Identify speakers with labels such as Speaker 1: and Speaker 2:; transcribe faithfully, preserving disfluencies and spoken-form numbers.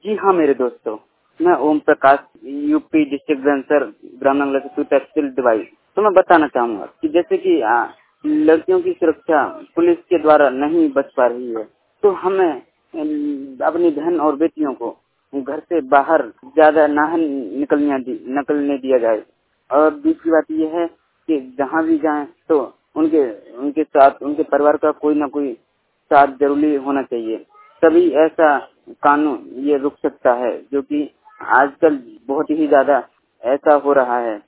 Speaker 1: जी हाँ मेरे दोस्तों, मैं ओम प्रकाश यूपी डिस्ट्रिक्ट बैंसर ग्रामीण तहसील दवाई। तो मैं बताना चाहूँगा कि जैसे कि आ, लड़कियों की सुरक्षा पुलिस के द्वारा नहीं बच पा रही है, तो हमें अम, अपनी बहन और बेटियों को घर से बाहर ज्यादा ना निकलने दी निकलने दिया जाए। और दूसरी बात यह है कि जहाँ भी जाएं तो उनके उनके साथ उनके परिवार का कोई ना कोई साथ जरूरी होना चाहिए, तभी ऐसा कानून ये रुक सकता है, जो कि आजकल बहुत ही ज्यादा ऐसा हो रहा है।